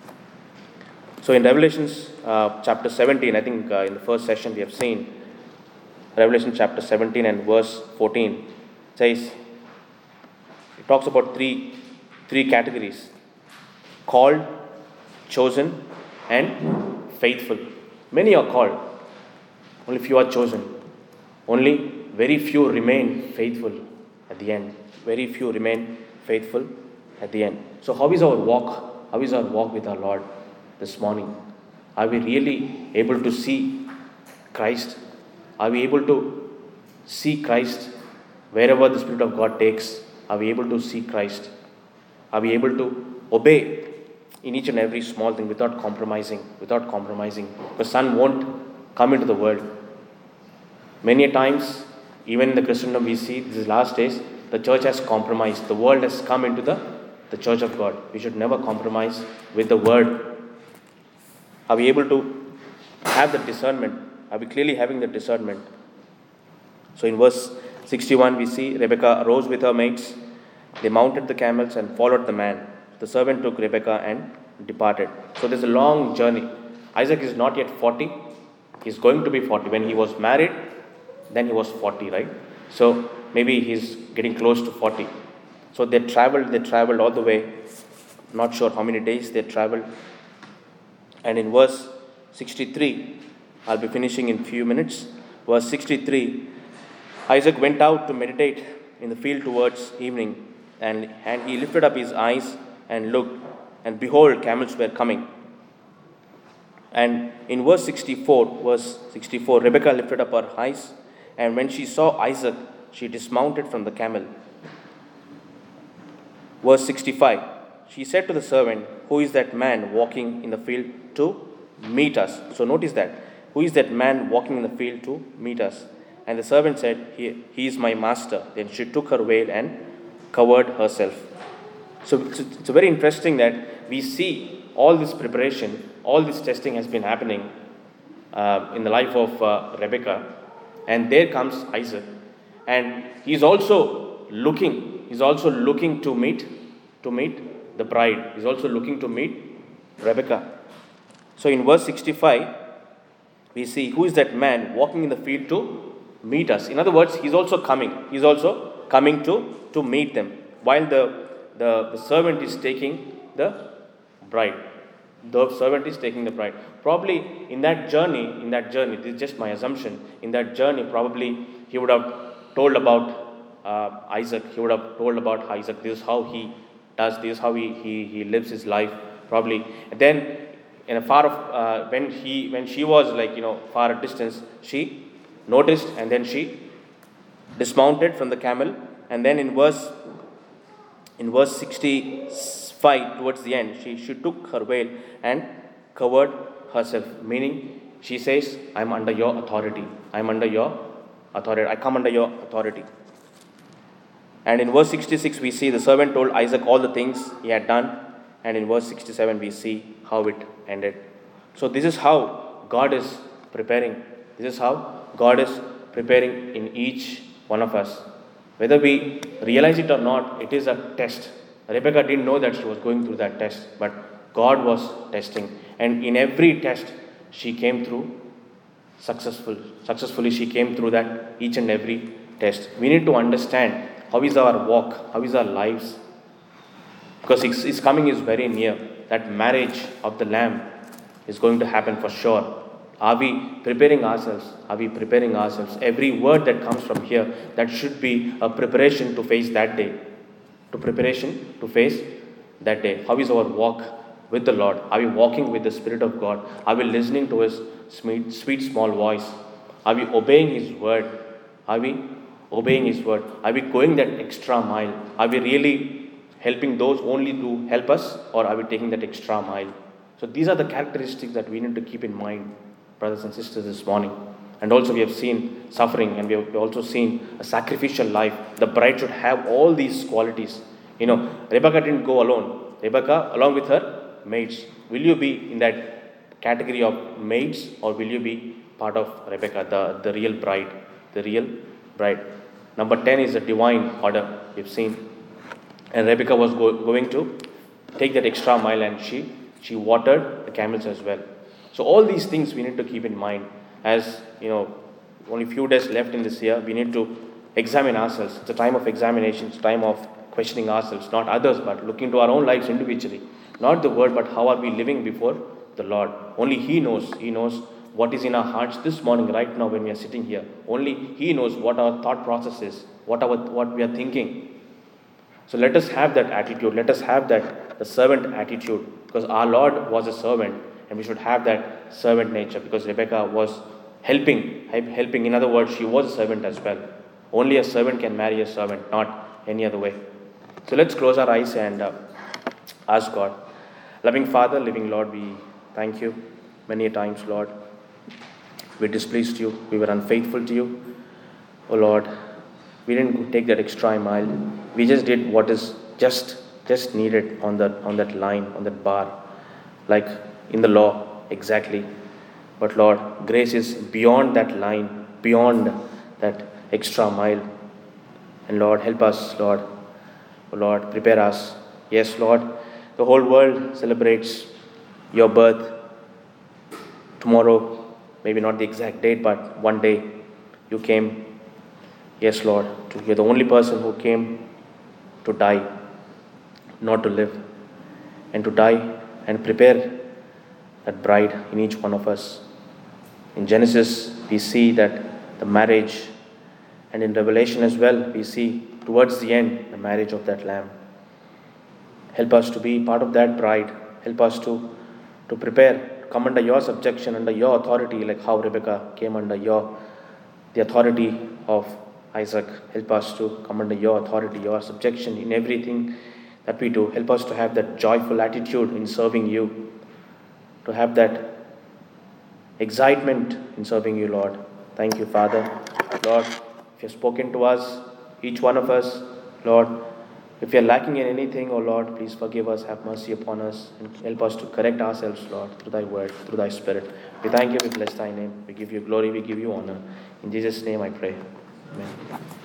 So in Revelations uh, chapter seventeen, I think uh, in the first session we have seen Revelation chapter seventeen and verse fourteen. It says, it talks about three, three categories. Called, chosen, and faithful. Many are called. Only few are chosen. Only very few remain faithful at the end. Very few remain faithful at the end. So how is our walk? How is our walk with our Lord this morning? Are we really able to see Christ? Are we able to see Christ wherever the Spirit of God takes? Are we able to see Christ? Are we able to obey in each and every small thing without compromising? Without compromising. The Son won't come into the world. Many a times, even in the Christendom we see, these last days, the church has compromised. The world has come into the, the church of God. We should never compromise with the word. Are we able to have the discernment? Are we clearly having the discernment? So in verse sixty-one we see Rebekah arose with her maids. They mounted the camels and followed the man. The servant took Rebekah and departed. So there's a long journey. Isaac is not yet forty. He's going to be forty. When he was married, then he was forty, right? So maybe he's getting close to forty. So they traveled, they traveled all the way. Not sure how many days they traveled. And in verse sixty-three, I'll be finishing in few minutes. Verse sixty-three, Isaac went out to meditate in the field towards evening, and, and he lifted up his eyes and looked, and behold, camels were coming. And in verse sixty-four, verse sixty-four, Rebekah lifted up her eyes, and when she saw Isaac, she dismounted from the camel. Verse sixty-five, she said to the servant, who is that man walking in the field to meet us? So notice that. Who is that man walking in the field to meet us? And the servant said, he, he is my master. Then she took her veil and covered herself. So it's, it's very interesting that we see all this preparation, all this testing has been happening uh, in the life of uh, Rebekah. And there comes Isaac. And he's also looking, he's also looking to meet, to meet the bride. He's also looking to meet Rebekah. So in verse sixty-five, we see who is that man walking in the field to meet us. In other words, he's also coming. He's also coming to, to meet them. While the, the, the servant is taking the bride. The servant is taking the bride. Probably in that journey, in that journey, this is just my assumption, in that journey probably he would have told about uh, Isaac. He would have told about Isaac. This is how he does, this is how he, he, he lives his life probably. And then in a far off, uh, when he when she was like, you know, far distance, she noticed and then she dismounted from the camel. And then in verse in verse sixty-five, towards the end, she, she took her veil and covered herself, meaning she says, I'm under your authority. I'm under your authority. I come under your authority. And in verse sixty-six, we see the servant told Isaac all the things he had done. And in verse sixty-seven, we see how it ended. So this is how God is preparing. This is how God is preparing in each one of us. Whether we realize it or not, it is a test. Rebekah didn't know that she was going through that test, but God was testing. And in every test, she came through successful. Successfully, she came through that each and every test. We need to understand how is our walk, how is our lives. Because His coming is very near. That marriage of the Lamb is going to happen for sure. Are we preparing ourselves? Are we preparing ourselves? Every word that comes from here, that should be a preparation to face that day. To preparation to face that day. How is our walk with the Lord? Are we walking with the Spirit of God? Are we listening to His sweet, sweet small voice? Are we obeying His word? Are we obeying His word? Are we going that extra mile? Are we really helping those only to help us, or are we taking that extra mile? So these are the characteristics that we need to keep in mind, brothers and sisters, this morning. And also we have seen suffering, and we have also seen a sacrificial life. The bride should have all these qualities. You know, Rebecca didn't go alone. Rebecca along with her maids. Will you be in that category of maids, or will you be part of Rebecca, the, the real bride? The real bride. Number ten is the divine order, we've seen. And Rebecca was go, going to take that extra mile, and she, she watered the camels as well. So all these things we need to keep in mind. As you know, only few days left in this year, we need to examine ourselves. It's a time of examination, it's a time of questioning ourselves, not others, but looking to our own lives individually. Not the word, but how are we living before the Lord. Only He knows. He knows what is in our hearts this morning, right now when we are sitting here. Only He knows what our thought process is, what, our, what we are thinking. So let us have that attitude. Let us have that, the servant attitude, because our Lord was a servant, and we should have that servant nature, because Rebecca was helping, helping. In other words, she was a servant as well. Only a servant can marry a servant, not any other way. So let's close our eyes and uh, ask God. Loving Father, living Lord, we thank you many a times, Lord. We displeased you. We were unfaithful to you. Oh Lord, we didn't take that extra mile. We just did what is just just needed on that on that line, on that bar, like in the law, exactly. But Lord, grace is beyond that line, beyond that extra mile. And Lord, help us, Lord. Oh Lord, prepare us. Yes, Lord, the whole world celebrates your birth. Tomorrow, maybe not the exact date, but one day you came. Yes, Lord, you're the only person who came to die, not to live, and to die and prepare that bride in each one of us. In Genesis, we see that the marriage, and in Revelation as well, we see towards the end the marriage of that Lamb. Help us to be part of that bride. Help us to, to prepare, come under your subjection, under your authority, like how Rebecca came under your, the authority of Isaac. Help us to come under your authority, your subjection in everything that we do. Help us to have that joyful attitude in serving you, to have that excitement in serving you, Lord. Thank you, Father. Lord, if you've spoken to us, each one of us, Lord, if we are lacking in anything, oh Lord, please forgive us, have mercy upon us, and help us to correct ourselves, Lord, through thy word, through thy Spirit. We thank you, we bless thy name, we give you glory, we give you honor. In Jesus' name I pray. Amen.